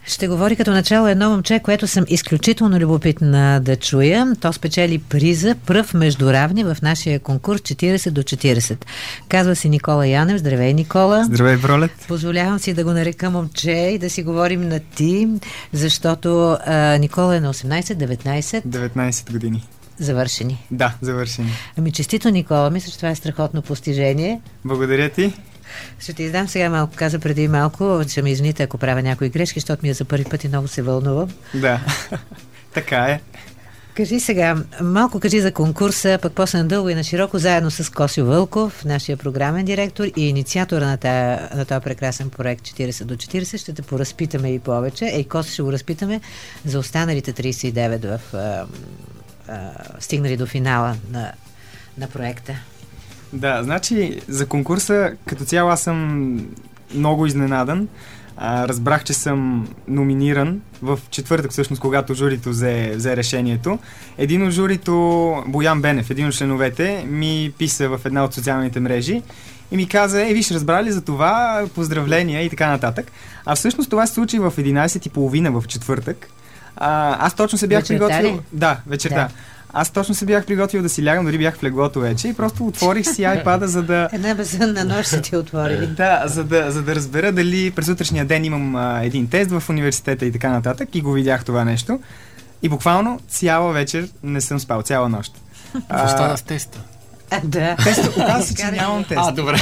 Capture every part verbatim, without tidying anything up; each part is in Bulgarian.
Ще говори като начало едно момче, което съм изключително любопитна да чуя. То спечели приза пръв между равни в нашия конкурс четирийсет до четирийсет. Казва се Никола Янев. Здравей, Никола. Здравей, Пролет. Позволявам си да го нарека момче и да си говорим на ти, защото а, Никола е на осемнайсет, деветнайсет. деветнайсет години. Завършени. Да, завършени. Ами честито, Никола. Мисля, че това е страхотно постижение. Благодаря ти. Ще ти издам сега малко. Каза преди малко, ще ме извините, ако правя някои грешки, защото ми е за първи път и много се вълнувам. Да, така е. Кажи сега, малко кажи за конкурса, пък после надълго и на широко, заедно с Косио Вълков, нашия програмен директор и инициатора на, тая, на този прекрасен проект четирийсет до четирийсет. Ще те поразпитаме и повече. Ей, Коси, ще го разпитаме за останалите трийсет и девет в а, а, стигнали до финала на, на проекта. Да, значи за конкурса като цяло аз съм много изненадан. А, разбрах, че съм номиниран в четвъртък, всъщност, когато журито взе, взе решението. Един от журито, Боян Бенев, един от членовете, ми писа в една от социалните мрежи и ми каза: е, виж, разбрали за това, поздравления и така нататък. А всъщност това се случи в единайсет и половина в четвъртък. А, аз точно се бях вечерта приготвил... Ли? Да, вечерта. Да. Аз точно се бях приготвил да си лягам, дори бях в леглото вече и просто отворих си айпада, за да... Една безсънна нощ се ти отворили. Да, за да, за да разбера дали през утрешния ден имам а, един тест в университета и така нататък, и го видях това нещо. И буквално цяла вечер не съм спал, цяла нощ. Какво стана с теста? А, да. Теста, оказа се, че нямам тест. А, добре.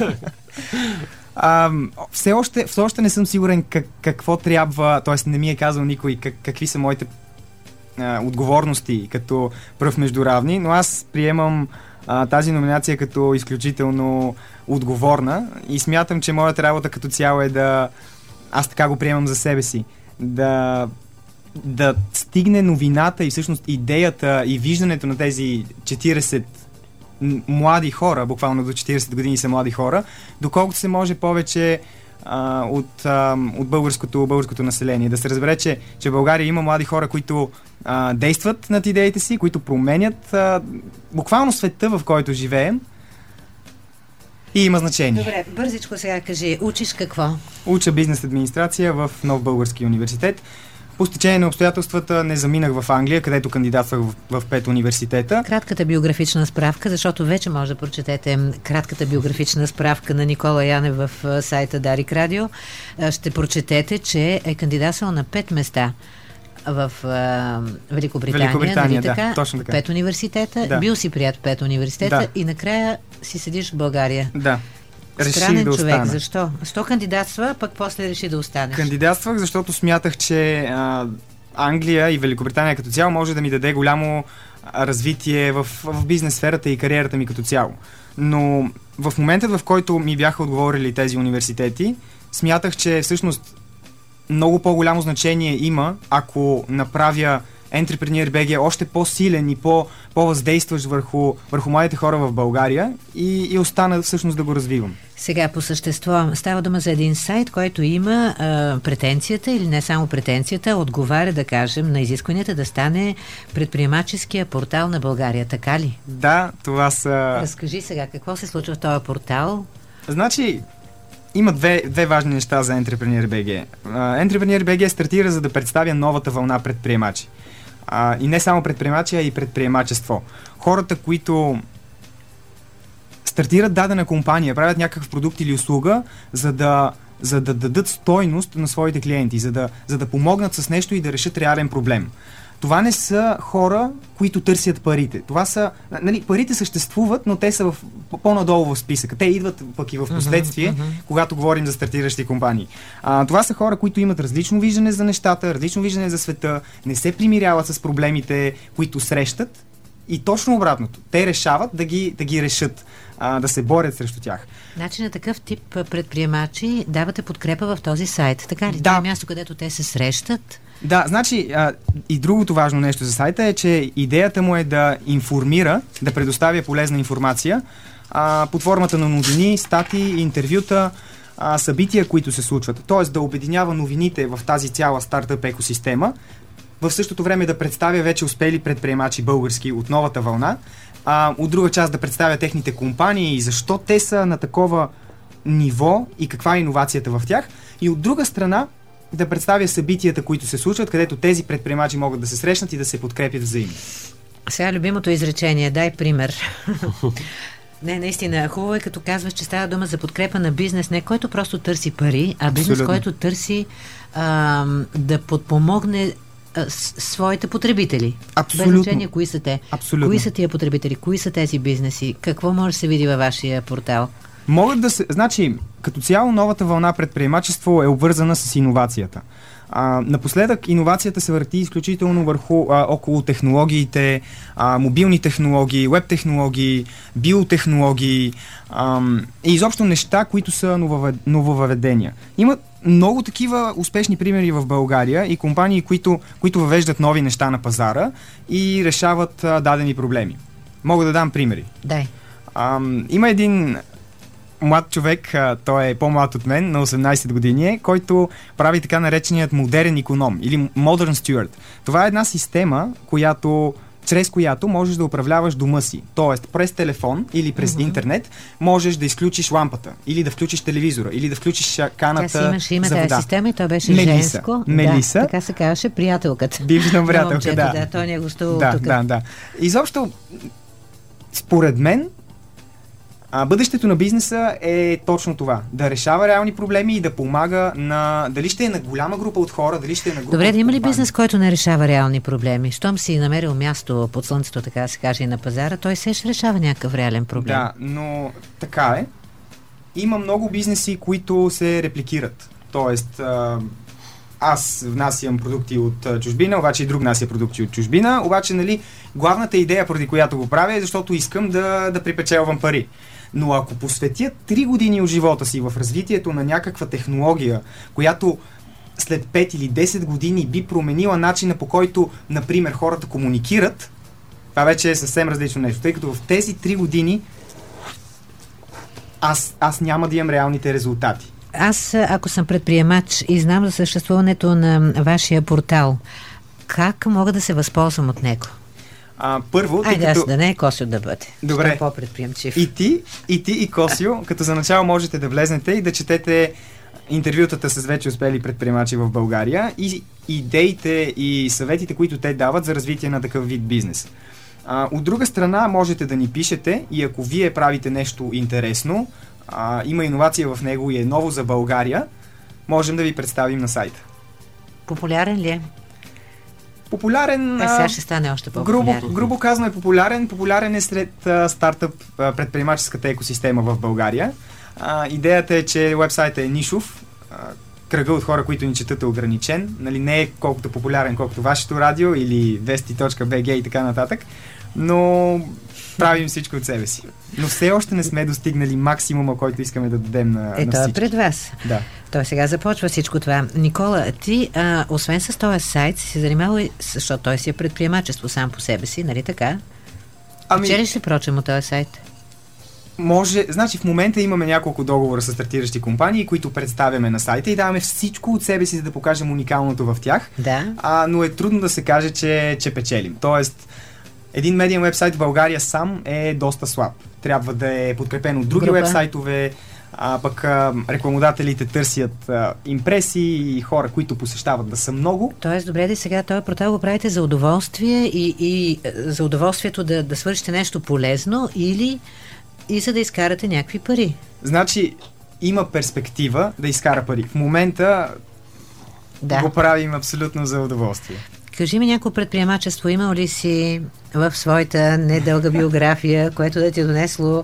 А, все, още, все още не съм сигурен как, какво трябва, т.е. не ми е казал никой как, какви са моите а, отговорности като пръв между равни, но аз приемам а, тази номинация като изключително отговорна и смятам, че моята работа като цяло е да, аз така го приемам за себе си, да, да стигне новината и всъщност идеята и виждането на тези четирийсет млади хора, буквално до четирийсет години са млади хора, доколкото се може повече а, от, а, от българското, българското население. Да се разбере, че, че в България има млади хора, които а, действат над идеите си, които променят а, буквално света, в който живеем, и има значение. Добре, бързичко сега кажи, учиш какво? Уча бизнес администрация в Нов български университет. По стечение на обстоятелствата не заминах в Англия, където кандидатствах в, в пет университета. Кратката биографична справка, защото вече може да прочетете кратката биографична справка на Никола Янев в сайта Дарик Радио. Ще прочетете, че е кандидатствал на пет места в а, Великобритания, Великобритания, нали така? Да, точно така. Пет университета, Да. Бил си прият в пет университета, Да. и накрая си седиш в България. Да. Странен Реших да човек. остана. Защо? Защо кандидатства, пък после реши да останеш? Кандидатствах, защото смятах, че а, Англия и Великобритания като цяло може да ми даде голямо а, развитие в, в бизнес сферата и кариерата ми като цяло. Но в момента, в който ми бяха отговорили тези университети, смятах, че всъщност много по-голямо значение има, ако направя Entrepreneur би джи още по-силен и по- по-въздействащ върху, върху младите хора в България и, и остана всъщност да го развивам. Сега по същество става дума за един сайт, който има а, претенцията, или не само претенцията, отговаря, да кажем, на изискванията да стане предприемаческия портал на България. Така ли? Да, това са... Разкажи сега, какво се случва в този портал? Значи, има две, две важни неща за Entrepreneur би джи. Uh, Entrepreneur би джи стартира, за да представя новата вълна предприемачи. Uh, и не само предприемачи, а и предприемачество. Хората, които стартират дадена компания, правят някакъв продукт или услуга, за да, за да дадат стойност на своите клиенти, за да, за да помогнат с нещо и да решат реален проблем. Това не са хора, които търсят парите. Това са, нали, парите съществуват, но те са в, по-надолу в списъка. Те идват пък и в последствие, uh-huh, uh-huh. когато говорим за стартиращи компании. А, това са хора, които имат различно виждане за нещата, различно виждане за света, не се примиряват с проблемите, които срещат, и точно обратното. Те решават да ги, да ги решат, а, да се борят срещу тях. Значи на такъв тип предприемачи давате подкрепа в този сайт, така ли? Да. Това е място, където те се срещат? Да, значи а, и другото важно нещо за сайта е, че идеята му е да информира, да предоставя полезна информация а, под формата на новини, статии, интервюта, а, събития, които се случват. Тоест да обединява новините в тази цяла стартъп екосистема, в същото време да представя вече успели предприемачи български от новата вълна, а, от друга част да представя техните компании и защо те са на такова ниво и каква е иновацията в тях, и от друга страна да представя събитията, които се случват, където тези предприемачи могат да се срещнат и да се подкрепят взаимно. Сега любимото изречение, дай пример. Не, наистина, хубаво е като казваш, че става дума за подкрепа на бизнес, не който просто търси пари, а бизнес, Абсолютно. който търси а, да подпомогне а, с, своите потребители. Абсолютно. Без значение кои са те. Абсолютно. Кои са тия потребители, кои са тези бизнеси, какво може да се види във вашия портал? Могат да се... Значи, като цяло новата вълна предприемачество е обвързана с иновацията. А, напоследък иновацията се върти изключително върху а, около технологиите, а, мобилни технологии, веб технологии, биотехнологии а, и изобщо неща, които са нововъведения. Има много такива успешни примери в България и компании, които, които въвеждат нови неща на пазара и решават а, дадени проблеми. Мога да дам примери. Дай. А, има един млад човек, а, той е по-млад от мен, на осемнайсет години, който прави така нареченият модерен иконом или Modern Steward. Това е една система, която, чрез която можеш да управляваш дома си. Тоест, през телефон или през mm-hmm. интернет можеш да изключиш лампата или да включиш телевизора или да включиш каната Тя си имаше име за вода. Тази система и то беше Мелиса. женско. Мелиса. Да, така се казваше приятелката. Бившна приятелка, да. Да, той не е гостувал да, тук. Да, да. Изобщо, според мен, А, бъдещето на бизнеса е точно това. Да решава реални проблеми и да помага на... Дали ще е на голяма група от хора, дали ще е на група. Добре, от да има ли компания. бизнес, който не решава реални проблеми? Щом си намерил място под слънцето, така да се каже, и на пазара, той се ще решава някакъв реален проблем. Да, но така е. Има много бизнеси, които се репликират. Тоест, а, аз внасям продукти от чужбина, обаче и друг внася продукти от чужбина, обаче, нали, главната идея, поради която го правя, е защото искам да, да припечелвам пари. Но ако посветя три години от живота си в развитието на някаква технология, която след пет или десет години би променила начина, по който, например, хората комуникират, това вече е съвсем различно нещо, тъй като в тези три години аз, аз няма да имам реалните резултати. Аз, ако съм предприемач и знам за съществуването на вашия портал, как мога да се възползвам от него? А, първо, Айде, като... аз да не е Косио да бъде. Добре. Ще по-предприемчив. И ти, и ти, и Косио, като за начало можете да влезнете и да четете интервютата с вече успели предприемачи в България и идеите и съветите, които те дават за развитие на такъв вид бизнес. А, от друга страна, можете да ни пишете и ако вие правите нещо интересно, а, има иновация в него и е ново за България, можем да ви представим на сайта. Популярен ли е? Популярен... А, сега ще стане още по-популярен. Грубо, грубо казано е популярен. Популярен е сред а, стартъп а, предприемаческата екосистема в България. А, идеята е, че уебсайтът е нишов. А, кръга от хора, които ни четат е ограничен. Нали, не е колкото популярен, колкото вашето радио или вести точка би джи и така нататък. Но правим всичко от себе си. Но все още не сме достигнали максимума, който искаме да дадем на, е, на всички. всички. Е, пред вас. Да. Той сега започва всичко това. Никола, ти, а, освен с този сайт, си се занимавал и, защото той си е предприемачество сам по себе си, нали така? Ами... Печелиш ли прочем от този сайт? Може, значи в момента имаме няколко договора с стартиращи компании, които представяме на сайта и даваме всичко от себе си, за да покажем уникалното в тях. Да. А, но е трудно да се каже, че, че печелим. Тоест, един медиен вебсайт в България сам е доста слаб. Трябва да е подкрепен от други вебсайтове, а пък а, рекламодателите търсят а, импресии и хора, които посещават да са много. Тоест, добре да сега този портал го правите за удоволствие и, и за удоволствието да, да свършите нещо полезно или и за да изкарате някакви пари? Значи, има перспектива да изкара пари. В момента да. го правим абсолютно за удоволствие. Кажи ми някакво предприемачество, имал ли си в своята недълга биография, което да ти е донесло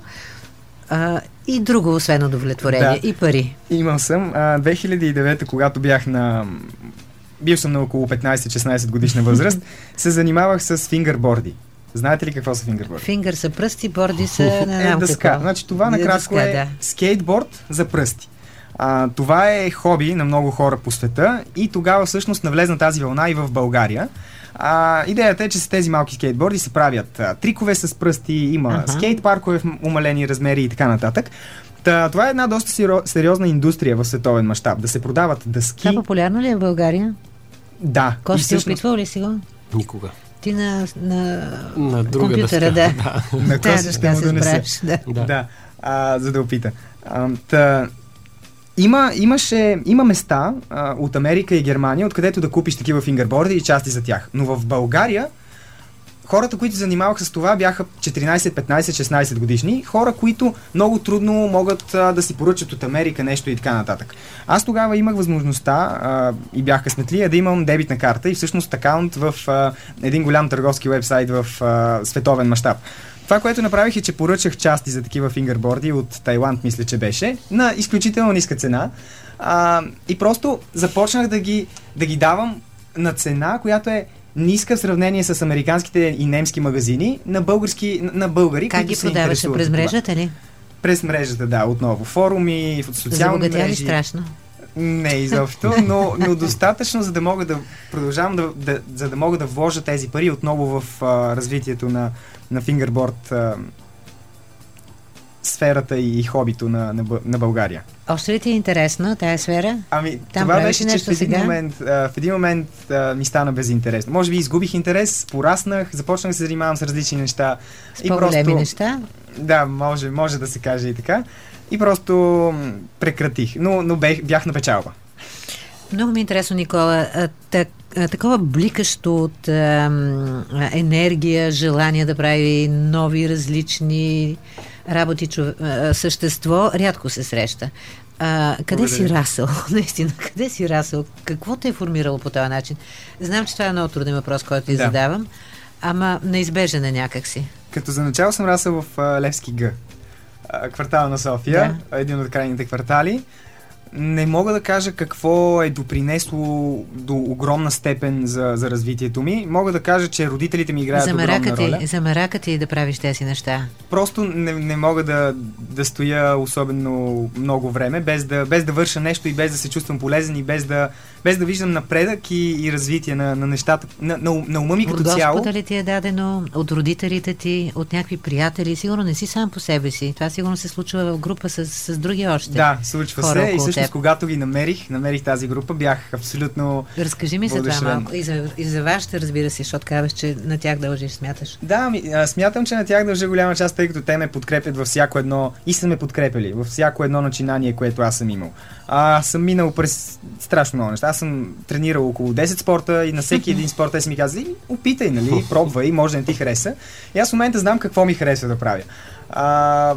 а, и друго, освен удовлетворение, да. и пари? Имал съм. А, две хиляди и девета, когато бях на... Бил съм на около петнайсет-шестнайсет годишна възраст, се занимавах с фингърборди. Знаете ли какво са фингърборди? Фингър са пръсти, борди са... Не е, дъска. Какво. Значи това накратко е да. скейтборд за пръсти. А, това е хоби на много хора по света и тогава всъщност навлезна тази вълна и в България. А, идеята е, че с тези малки скейтборди се правят а, трикове с пръсти, има uh-huh. скейт паркове в умалени размери и така нататък. Та, това е една доста сериозна индустрия в световен мащаб. Да се продават дъски. Това популярно ли е в България? Да. Кости, всъщност... опитвал ли си го? Никога. Ти на, на, на компютъра, да. да. На Кости ще му донесе. Да. да. да. А, за да опита. А, та... Има, имаше, има места а, от Америка и Германия, откъдето да купиш такива фингърборди и части за тях. Но в България хората, които занимаваха с това, бяха четиринайсет, петнайсет, шестнайсет годишни. Хора, които много трудно могат а, да си поръчат от Америка нещо и така нататък. Аз тогава имах възможността а, и бях късметлия да имам дебитна карта и всъщност акаунт в а, един голям търговски уебсайт в а, световен мащаб. Това, което направих е, че поръчах части за такива фингърборди от Тайланд, мисля, че беше, на изключително ниска цена. А, и просто започнах да ги, да ги давам на цена, която е ниска в сравнение с американските и немски магазини на български, на българи, как които ги продаваше? През мрежата ли? През мрежата, да, отново. Форуми, социални мрежи. Забогатя ли страшно? Не, изобщо, но, но достатъчно, за да мога да продължавам да, да, за да мога да вложа тези пари отново в а, развитието на, на фингърборд а, сферата и, и хобито на, на, на България. Още ли ти е интересна тая сфера? Ами, там това беше, че в един сега? момент, а, в един момент а, ми стана безинтересно. Може би изгубих интерес, пораснах, започнах да се занимавам с различни неща. С по-големи просто, неща? Да, може, може да се каже и така. И просто м, прекратих. Но, но бях, бях на печалба. Много ми е интересно, Никола. А, так, а, такова бликащо от а, енергия, желание да прави нови, различни работи, чов... а, същество, рядко се среща. А, къде Благодаря. си расъл? Наистина, къде си расъл? Какво те е формирало по този начин? Знам, че това е много труден въпрос, който ти да. задавам, ама неизбежен е някакси. Като за начало съм расъл в а, Левски Г, а, квартал на София, да. един от крайните квартали. Не мога да кажа какво е допринесло до огромна степен за, за развитието ми. Мога да кажа, че родителите ми играят огромна роля. Замерака ти да правиш тези неща? Просто не, не мога да, да стоя особено много време, без да, без да върша нещо и без да се чувствам полезен и без да, без да виждам напредък и, и развитие на, на нещата, на, на, на ума ми като цяло. От Господа ли ти е дадено, от родителите ти, от някакви приятели? Сигурно не си сам по себе си. Това сигурно се случва в група с, с други още. Да, случва се и всъщност когато ги намерих, намерих тази група, бях абсолютно Разкажи ми за това малко. И за, и за вашите, разбира се, защото казваш, че на тях дължиш, смяташ. Да, ми, а, смятам, че на тях дължа голяма част, тъй като те ме подкрепят във всяко едно и са ме подкрепили, във всяко едно начинание, което аз съм имал. Аз съм минал през страшно много неща. Аз съм тренирал около десет спорта и на всеки един спорт те си ми казали, опитай, нали, пробвай, може да не ти хареса. И аз в момента знам какво ми харесва да правя. А,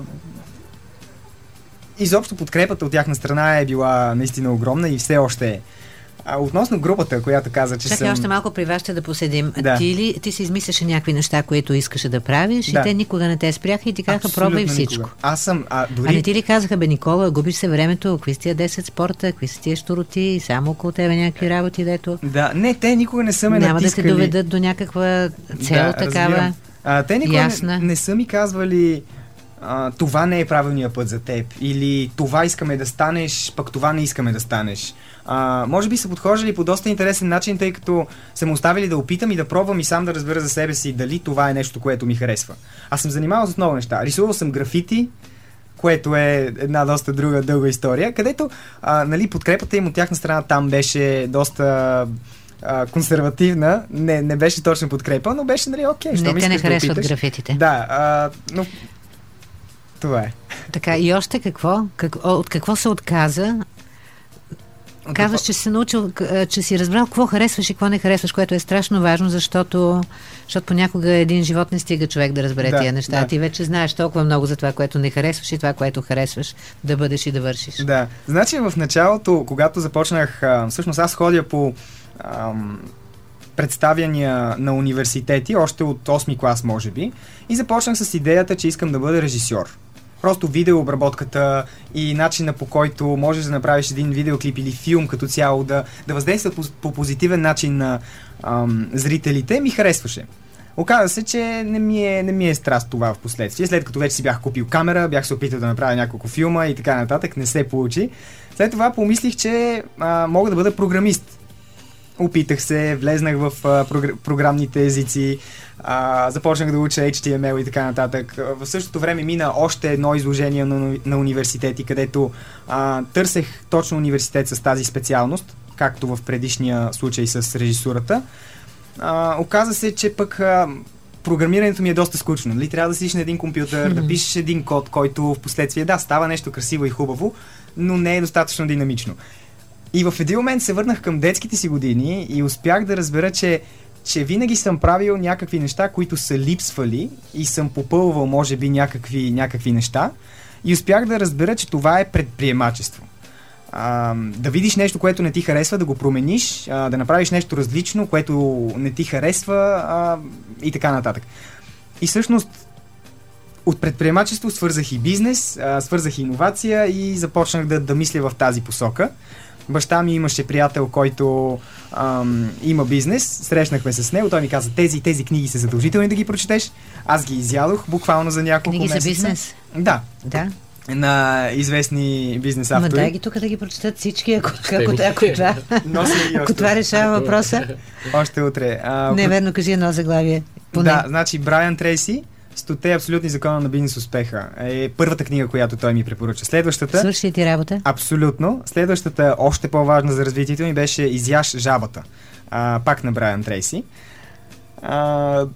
Изобщо подкрепата от тяхна страна е била наистина огромна и все още е. А относно групата, която каза, че Чакай, съм... още малко при вас ще да поседим. Да. Ти ли, ти си измисляше някакви неща, които искаше да правиш да. и те никога не те спряха и ти казаха пробвай всичко. Никога. Аз съм... А, дори... а не ти ли казаха, бе, Никола, губиш се времето, какви са тия десет спорта, какви са тия щуроти, само около тебе някакви работи, дето... Да, не, те никога не са ме Няма натискали. да те доведат до някаква цел, да, такава а, те никога ясна. Не, не са ми казвали... Uh, това не е правилният път за теб или това искаме да станеш, пък това не искаме да станеш. Uh, може би са подхождали по доста интересен начин, тъй като са му оставили да опитам и да пробвам и сам да разбера за себе си дали това е нещо, което ми харесва. Аз съм занимавал с много неща. Рисувал съм графити, което е една доста друга дълга история, където uh, нали, подкрепата им от тяхна страна там беше доста... Uh, консервативна, не, не беше точно подкрепа, но беше, нали, окей, не, що ми те не искаш да харесват опиташ. графитите. Да, uh, но това е. Така, и още какво? Как, от какво се отказа? От Казваш, какво? че си се научил, че си разбрал какво харесваш и какво не харесваш, което е страшно важно, защото, защото понякога един живот не стига човек да разбере да, тия неща. Да. Ти вече знаеш толкова много за това, което не харесваш и това, което харесваш да бъдеш и да вършиш. Да, значи в началото, когато започнах, всъщност аз ходя по ам, представяния на университети, още от осми клас може би, и започнах с идеята, че искам да бъда режисьор. Просто видеообработката и начина, по който можеш да направиш един видеоклип или филм като цяло, да, да въздейства по, по позитивен начин на ам, зрителите, ми харесваше. Оказа се, че не ми, е, не ми е страст това в последствие. След като вече си бях купил камера, бях се опитал да направя няколко филма и така нататък, не се получи. След това помислих, че а, мога да бъда програмист. Опитах се, влезнах в а, прогр... програмните езици, а, започнах да уча Ейч Ти Ем Ел и така нататък. В същото време мина още едно изложение на, на университети, където а, търсех точно университет с тази специалност, както в предишния случай с режисурата. А, оказа се, че пък а, програмирането ми е доста скучно. Нали? Трябва да седиш на един компютър, да пишеш един код, който в последствие, да, става нещо красиво и хубаво, но не е достатъчно динамично. И в един момент се върнах към детските си години и успях да разбера, че, че винаги съм правил някакви неща, които са липсвали и съм попълвал, може би, някакви, някакви неща. И успях да разбера, че това е предприемачество. А, да видиш нещо, което не ти харесва, да го промениш, а, да направиш нещо различно, което не ти харесва а, и така нататък. И всъщност от предприемачество свързах и бизнес, а, свързах и иновация и започнах да, да мисля в тази посока. Баща ми имаше приятел, който ам, има бизнес, срещнахме се с него, той ми каза, тези тези книги са задължителни да ги прочетеш. Аз ги изядох буквално за няколко книги месеца. Книги за бизнес? Да. Да. На известни бизнес автори. Ма дай ги тук да ги прочетат всички, ако, ако, ако, това, ако това решава въпроса. Още утре. А, Не, верно, кажи едно заглавие. Поне. Да, значи Брайан Трейси, Стоте абсолютни закона на бизнес успеха е първата книга, която той ми препоръча. Следващата... Свърши ти работа? Абсолютно. Следващата, още по-важна за развитието ми, беше Изяж жабата. А, пак на Брайан Трейси. А,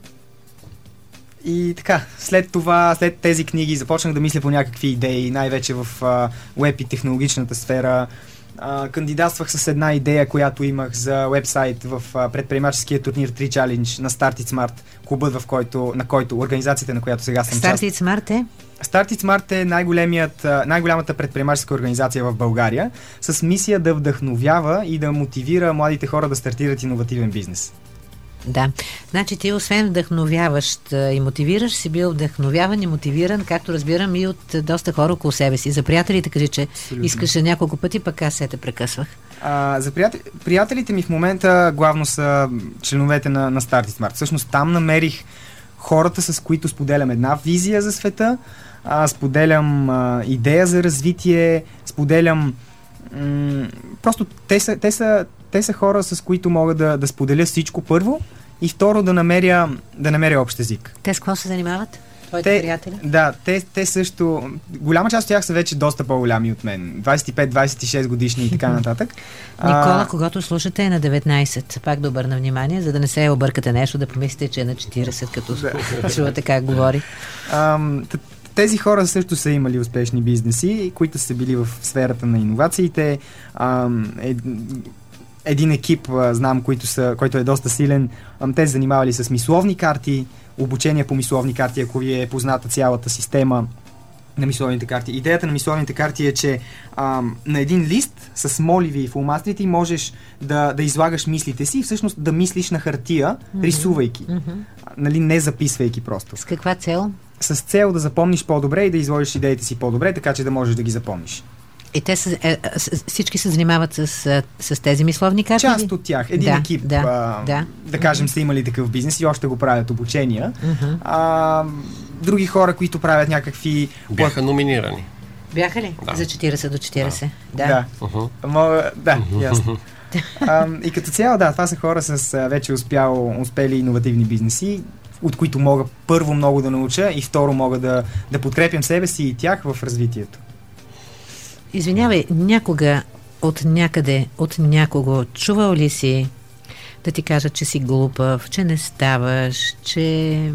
и така, след това, след тези книги започнах да мисля по някакви идеи, най-вече в а, уеб и технологичната сфера. Uh, кандидатствах с една идея, която имах за уебсайт в uh, предприемаческия турнир три Challenge на Start It Smart, клубът, в който, на който, организацията, на която сега съм част. Start It Smart е? Start It Smart е най-големият, uh, най-голямата предприемаческа организация в България, с мисия да вдъхновява и да мотивира младите хора да стартират иновативен бизнес. Да. Значи ти освен вдъхновяващ и мотивираш, си бил вдъхновяван и мотивиран, както разбирам, и от доста хора около себе си. За приятелите кажи, че Абсолютно. Искаше няколко пъти, пък аз се те прекъсвах. А, за приятели, приятелите ми в момента главно са членовете на, на Start It Smart. Всъщност там намерих хората, с които споделям една визия за света, а, споделям а, идея за развитие, споделям м- просто те са, те са Те са хора, с които мога да, да споделя всичко първо и второ да намеря, да намеря общ език. Те с какво се занимават? Твоите те, приятели? Да, те, те също... Голяма част от тях са вече доста по-голями от мен. двайсет и пет двайсет и шест годишни и така нататък. Никола, а, когато слушате, е на деветнайсет. Пак да обърна внимание, за да не се объркате нещо, да помислите, че е на четирийсет, като чувате как говори. А, Тези хора също са имали успешни бизнеси, които са били в сферата на иновациите. А, е, един екип, а, знам, който, са, който е доста силен. А, те се занимавали с мисловни карти, обучение по мисловни карти, ако ви е позната цялата система на мисловните карти. Идеята на мисловните карти е, че а, на един лист с моливи и фломастрите можеш да, да излагаш мислите си и всъщност да мислиш на хартия, mm-hmm. рисувайки. Mm-hmm. Нали, не записвайки просто. С каква цел? С цел да запомниш по-добре и да изложиш идеите си по-добре, така че да можеш да ги запомниш. И те са, е, всички се занимават с, с тези мисловни карти? Част от тях. Един да, екип, да, а, да. да кажем, mm-hmm. са имали такъв бизнес и още го правят обучения. Mm-hmm. А, други хора, които правят някакви... Бяха номинирани. Бяха ли? Да. За четирийсет до четирийсет? Да. Да, да. Uh-huh. Мога, да uh-huh. ясно. а, и като цяло, да, това са хора с а, вече успял, успели иновативни бизнеси, от които мога първо много да науча и второ мога да, да подкрепям себе си и тях в развитието. Извинявай, някога от някъде, от някого чувал ли си да ти кажат, че си глупав, че не ставаш, че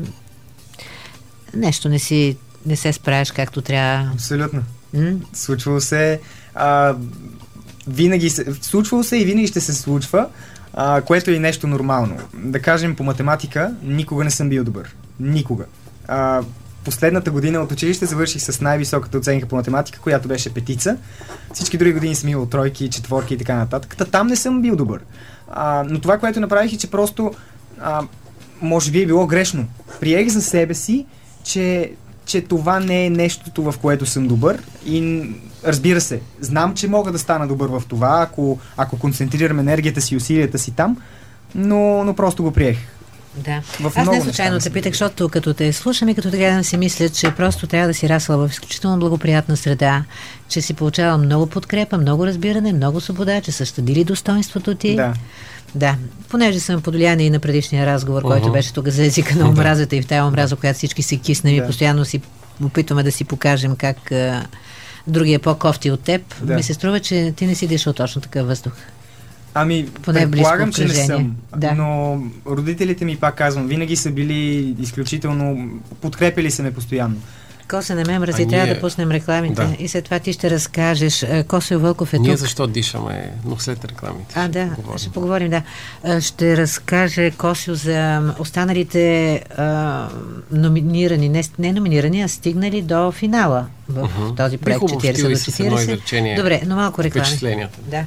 нещо не си, не се справиш както трябва? Абсолютно. М? Случвало се, а, винаги се, случвало се и винаги ще се случва, а, което е нещо нормално. Да кажем, по математика никога не съм бил добър. Никога. А, Последната година от училище завърших с най-високата оценка по математика, която беше петица. Всички други години съм имал тройки, четворки и така нататък. Та там не съм бил добър. А, но това, което направих е, че просто а, може би е било грешно. Приех за себе си, че, че това не е нещото, в което съм добър и разбира се, знам, че мога да стана добър в това, ако, ако концентрирам енергията си и усилията си там, но, но просто го приех. Да. Аз не случайно те питах, защото като те слушам и като те гледам си мисля, че просто трябва да си расла в изключително благоприятна среда, че си получавал много подкрепа, много разбиране, много свобода, че са щадили достоинството ти. Да. Да. Понеже съм подоляна и на предишния разговор, uh-huh. който беше тук за езика на омразата и в тая омраза, която всички си киснем да. И постоянно си опитваме да си покажем как а, другия е по-кофти от теб, да. Ми се струва, че ти не си дишал точно такъв въздух. Ами, Поне предполагам, че не съм. Да. Но родителите ми, пак казвам, винаги са били изключително... Подкрепили се ме постоянно. Косе, не ме мрази, А трябва ние- да пуснем рекламите Да. и след това ти ще разкажеш. Косо Вълков е Ние тук. защо дишаме, но след рекламите. А, ще да, поговорим. ще поговорим, да. А, Ще разкаже Косио за останалите а, номинирани, не, не номинирани, а стигнали до финала в Мгм. този Бих проект обобщил четиридесет и до с едно четиридесет. изречение Добре, но малко реклами. впечатленията. Да.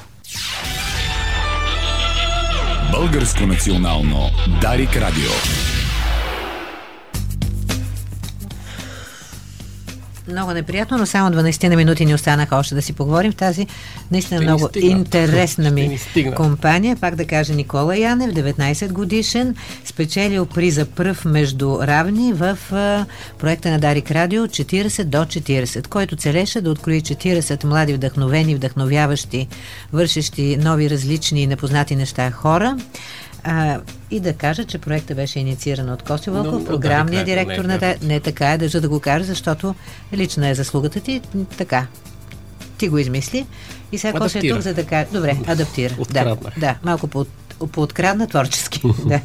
Българско национално Дарик Радио. Много неприятно, но само дванайсет на минути ни останаха още да си поговорим в тази наистина Ще ни много стигна. интересна Ще ми ни стигна. компания. Пак да кажа, Никола Янев, деветнайсет годишен, спечелил приза пръв между равни в а, проекта на Дарик Радио четиридесет до четиридесет, който целеше да открои четиридесет млади, вдъхновени, вдъхновяващи, вършещи нови, различни и непознати неща хора. А, и да кажа, че проектът беше иницииран от Косио Вълков, Но, програмният Дарик Радио директор не е на... вярно. Не така е, държа да го кажа, защото лична е заслугата ти. Така. Ти го измисли. И сега Косио е Адаптира. тук, за да каже... Добре, адаптира. Да, Откраднах. да, малко по, пооткрадна творчески. Да.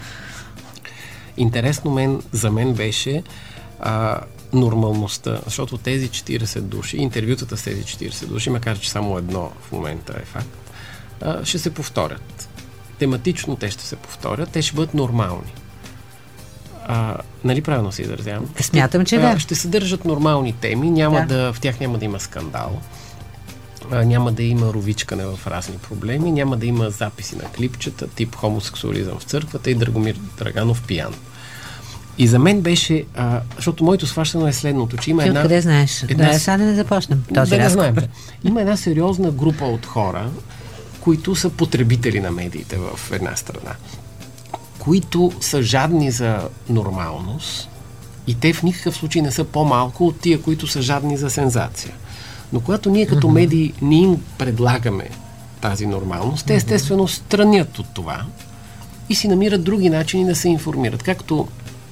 Интересно мен, за мен беше а, нормалността, защото тези четиридесет души, интервютата с тези четиридесет души, макар че само едно в момента е факт, а, ще се повторят. Тематично те ще се повторят, те ще бъдат нормални. А, нали правилно се изразявам? Смятам, че А, да. Ще съдържат нормални теми, няма Да. да. В тях няма да има скандал, а, няма да има ровичкане в разни проблеми, няма да има записи на клипчета, тип хомосексуализъм в църквата и Драгомир Драганов пиян. И за мен беше, а, защото моето схващане е следното, че има Ти една... откъде знаеш? една Да, сега да не започнем този да не разговор. знаем. Има една сериозна група от хора, които са потребители на медиите в една страна, които са жадни за нормалност и те в никакъв случай не са по-малко от тия, които са жадни за сензация. Но когато ние като медии не им предлагаме тази нормалност, те естествено странят от това и си намират други начини да се информират. Както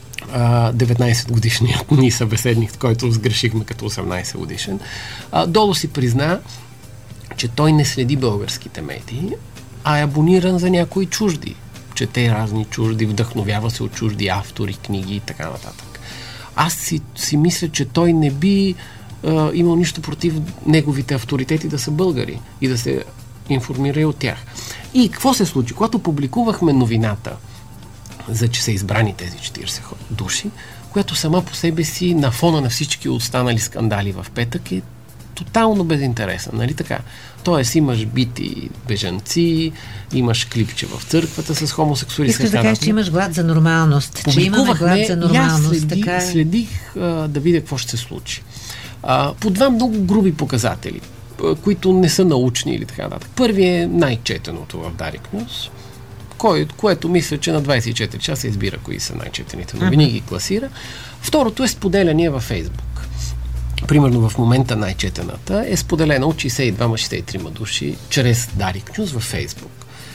а, деветнайсет годишният ни събеседник, който сгрешихме като осемнайсет годишен, а, долу си призна, че той не следи българските медии, а е абониран за някои чужди. Чете разни чужди, вдъхновява се от чужди автори, книги и така нататък. Аз си, си мисля, че той не би а, имал нищо против неговите авторитети да са българи и да се информира и от тях. И какво се случи? Когато публикувахме новината, за че са избрани тези четирийсет души, която сама по себе си на фона на всички останали скандали в петък е тотално безинтересен, нали така? Тоест имаш бити бежанци, имаш клипче в църквата с хомосексуалисти. Искаш да кажеш, че имаш глад за нормалност. Че имаме глад за и аз нормалност. следи, Така е. следих а, да видя какво ще се случи. А, по два много груби показатели, а, които не са научни или така нататък. Първият е най-четеното в Дарик Нюз, кое, което мисля, че на двайсет и четири часа избира кои са най-четените новини и ги класира. Второто е споделяне във Фейсбук. Примерно в момента най-четената е споделена от шейсет и двама шейсет и трима души чрез Дарик Нюз във Фейсбук.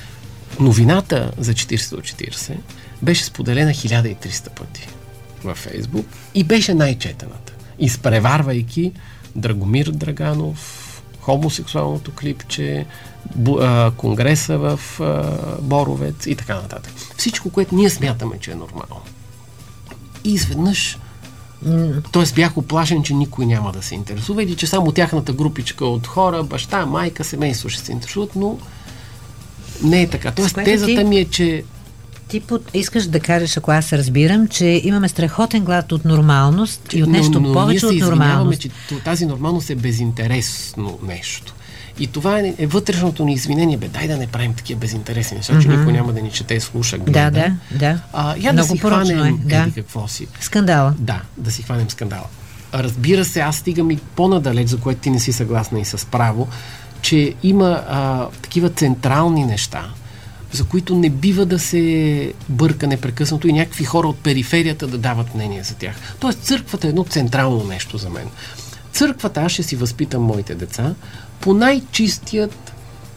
Новината за четирийсет до четирийсет беше споделена хиляда и триста пъти във Фейсбук и беше най-четената. Изпреварвайки Драгомир Драганов, хомосексуалното клипче, бу, а, конгреса в а, Боровец и така нататък. Всичко, което ние смятаме, че е нормално. И изведнъж Тоест бях оплашен, че никой няма да се интересува или че само тяхната групичка от хора, баща, майка, семейство ще се интересуват, но не е така. Тоест тезата ми е, че ти под... искаш да кажеш, ако аз разбирам, че имаме страхотен глад от нормалност и от нещо но, но повече ние от се нормалност. че тази нормалност е безинтересно нещо. И това е, е вътрешното ни извинение. Бе, дай да не правим такива безинтересни неща, mm-hmm. че никой няма да ни чете, слуша, гледа. Да, да, да. А, я Много да си порочно хванем е, да. еди какво си. Скандала. Да, да си хванем скандала. Разбира се, аз стигам и по-надалеч, за което ти не си съгласна и с право, че има а, такива централни неща, за които не бива да се бърка непрекъснато и някакви хора от периферията да дават мнение за тях. Тоест църквата е едно централно нещо за мен. Църквата, аз ще си възпитам моите деца по най-чистият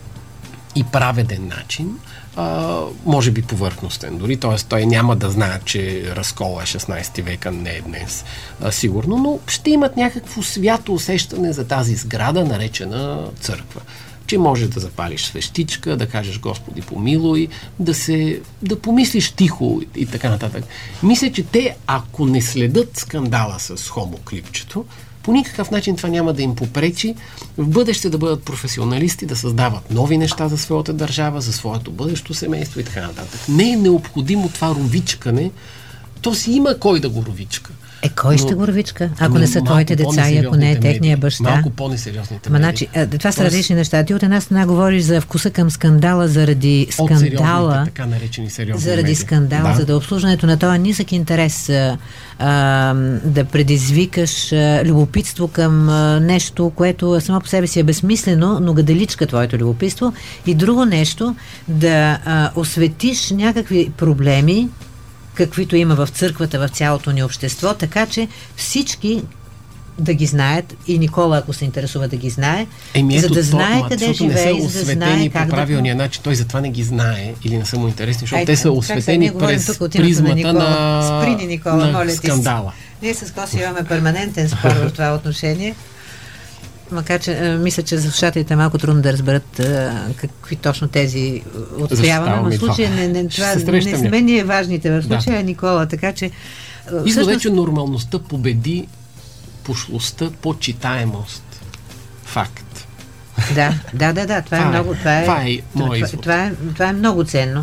и праведен начин, а, може би повърхностен дори, т.е. той няма да знае, че разкола е шестнайсети века, не е днес а, сигурно, но ще имат някакво свято усещане за тази сграда, наречена църква. че можеш да запалиш свещичка, да кажеш Господи помилуй, да се, да помислиш тихо и така нататък. Мисля, че те, ако не следят скандала с хомоклипчето, по никакъв начин това няма да им попречи в бъдеще да бъдат професионалисти, да създават нови неща за своята държава, за своето бъдещо семейство и така нататък. Не е необходимо това ровичкане, то си има кой да го ровичка. Е, кой но, ще го ровичка? Ако не са твоите деца и ако не е техния баща. Малко по-несериозните медии. Значи, това са различни неща. Ти от една страна говориш за вкуса към скандала заради скандала. Така наречени сериозни заради медии. Скандала, да. за да обслужването на този нисък интерес, а, да предизвикаш а, любопитство към а, нещо, което само по себе си е безсмислено, но гаделичка твоето любопитство. И друго нещо, да а, осветиш някакви проблеми, каквито има в църквата, в цялото ни общество, така че всички да ги знаят и Никола, ако се интересува, да ги знае, Еми, за да знае то, къде живее и да знае как по правилния да... начин. Той затова не ги знае или не са му интересни, защото Ай, те са осветени през призмата на, Сприни, Никола, на моля скандала. Ние с Коси имаме перманентен спор в това отношение. Макар че а, мисля, че за слушателите е малко трудно да разберат а, какви точно тези отстояваме, но в случая не, не, това не сме ние важните в случая, да. Никола, така че и всъщност... че нормалността победи пошлостта по читаемост. Факт. Да, да, да, да, това, това е много това е, това е, това, това, това, е, това е много ценно.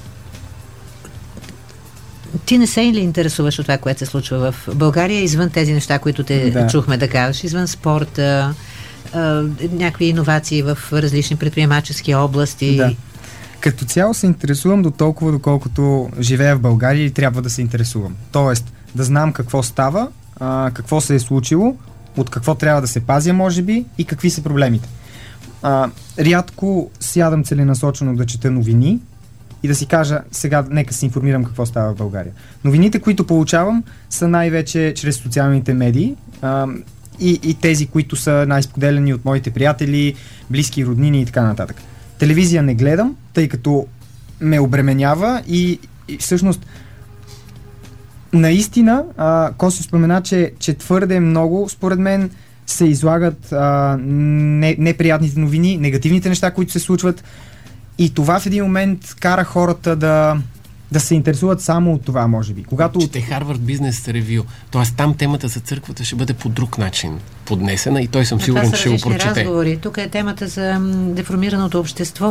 Ти не се ли интересуваш от това, което се случва в България, извън тези неща, които те да. чухме да кажеш, извън спорта, а, някакви иновации в различни предприемачески области? Да. Като цяло се интересувам до толкова, доколкото живея в България и трябва да се интересувам. Тоест, да знам какво става, а, какво се е случило, от какво трябва да се пазя, може би, и какви са проблемите. А, рядко сядам целенасочено да чета новини и да си кажа, сега нека се информирам какво става в България. Новините, които получавам, са най-вече чрез социалните медии а, и, и тези, които са най-споделени от моите приятели, близки, роднини и така нататък. Телевизия не гледам, тъй като ме обременява и, и всъщност наистина а, Коси спомена, че, че твърде много, според мен, се излагат а, не, неприятните новини, негативните неща, които се случват. И това в един момент кара хората да, да се интересуват само от това, може би. Когато... Чете Харвард Бизнес Ревю. Тоест там темата за църквата ще бъде по друг начин поднесена и той съм сигурен, че ще го прочете. Разговори. Тук е темата за деформираното общество.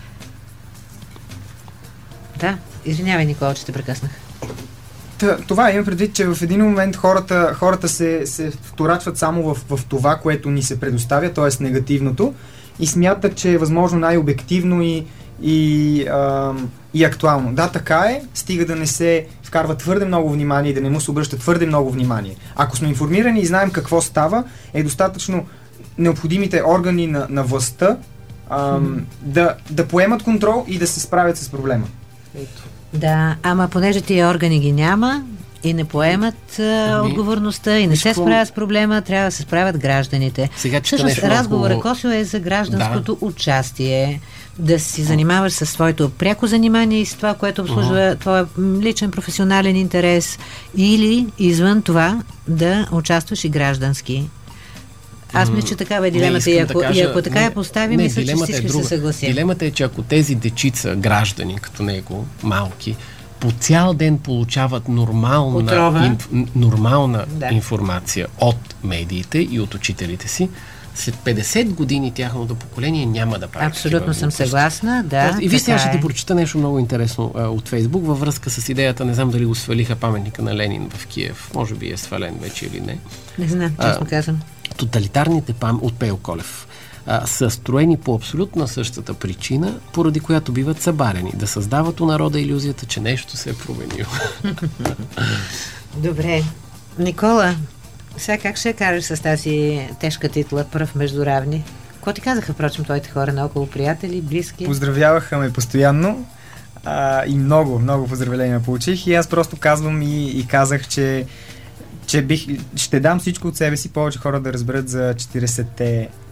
Да, извинявай, Никола, че те прекъснах. Това има предвид, че в един момент хората, хората се, се вторачват само в, в това, което ни се предоставя, т.е. негативното, и смятат, че е възможно най-обективно и, и, а, и актуално. Да, така е, стига да не се вкарва твърде много внимание и да не му се обръща твърде много внимание. Ако сме информирани и знаем какво става, е достатъчно необходимите органи на, на властта а, да, да поемат контрол и да се справят с проблема. Ето. Да, ама понеже тия органи ги няма и не поемат а, ами, отговорността и не се справят с проблема, трябва да се справят гражданите. Сега, всъщност разговора много... Косио е за гражданското да. участие, да си занимаваш с твоето пряко занимание и с това, което обслужва uh-huh. твоя личен професионален интерес, или извън това да участваш и граждански. Аз мисля, че такава е дилемата и ако, да кажа, и ако така не, я поставим, мисля, че всички е се съгласим. Дилемата е, че ако тези дечица, граждани като него, малки, по цял ден получават нормална, инф, нормална да. информация от медиите и от учителите си, след петдесет години тяхното поколение няма да прави. Абсолютно съм съгласна, да. И виж, сега ще ти прочита нещо много интересно а, от Фейсбук във връзка с идеята, не знам дали го свалиха паметника на Ленин в Киев, може би е свален вече или не. Не знам, честно казвам. Тоталитарните пам от Пейо Колев а, са строени по абсолютно същата причина, поради която биват събарени. Да създават у народа илюзията, че нещо се е променило. Добре. Никола, сега как ще кажеш с тази тежка титла пръв между равни? Какво ти казаха, впрочем, твоите хора наоколо, приятели, близки? Поздравяваха ме постоянно а, и много, много поздравления получих и аз просто казвам и, и казах, че че бих, ще дам всичко от себе си, повече хора да разберат за четиридесетте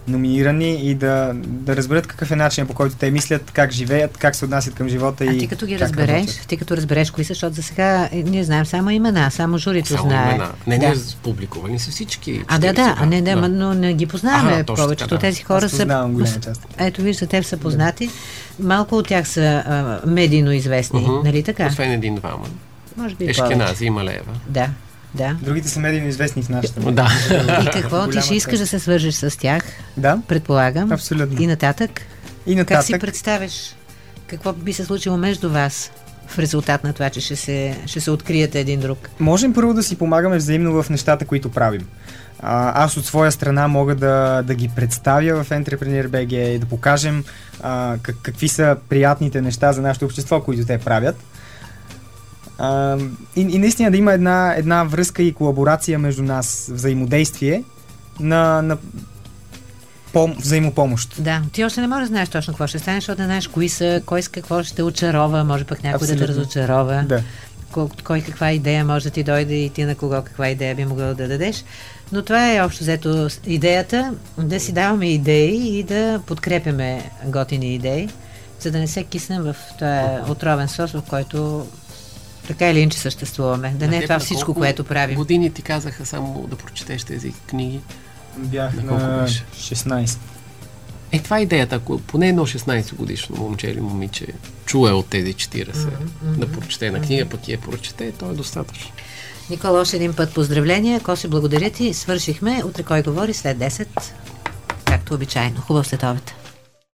номинирани и да, да разберат какъв е начин, по който те мислят, как живеят, как се отнасят към живота. А и ти като ги как разбереш, работят. ти като разбереш кои са, защото за сега е, ние знаем само имена, само журито Само знае. имена. Не, да. не, публикувани са всички. А, да, да, а не, да, да. но не ги познаваме. Ага, точно Повечето така, да. тези хора Аз са... познавам голяма част. Ето, вижте, те са познати. Малко от тях са а, медийно известни, Uh-huh. нали така? Освен един-двама. Може би и повече. Ешкенази и Малева. Да, да. Другите са медийно известни в нашата. Да. И какво? Ти ще искаш да се свържеш с тях? Да, Предполагам. абсолютно. И нататък? И Как си нататък. представяш какво би се случило между вас в резултат на това, че ще се, ще се откриете един друг? Можем първо да си помагаме взаимно в нещата, които правим. А, аз от своя страна мога да, да ги представя в Entrepreneur би джи и да покажем а, как, какви са приятните неща за нашето общество, които те правят. А, и, и наистина да има една, една връзка и колаборация между нас, взаимодействие на, на пом, взаимопомощ. Да, ти още не можеш да знаеш точно какво ще стане, защото не знаеш кои са, кой с какво ще очарова, може пък някой да те Абсолютно. разочарова. Да. Кой, кой каква идея може да ти дойде и ти на кого каква идея би могъл да дадеш. Но това е общо взето идеята, да си даваме идеи и да подкрепяме готини идеи, за да не се киснем в този отровен сос, в който така или иначе съществуваме. Да не е Те това на всичко, колко което правим. Години ти казаха само да прочетеш тези книги. Бях На колко на беше? шестнайсет. Е, това е идеята. Ако поне едно шестнайсет годишно момче или момиче чуе от тези четирийсет Mm-hmm. да прочете на книга, пък я прочете, то е достатъчно. Никола, още един път поздравления. Коси, благодаря ти. Свършихме. Утре кой говори след десет. Както обичайно. Хубав следобед.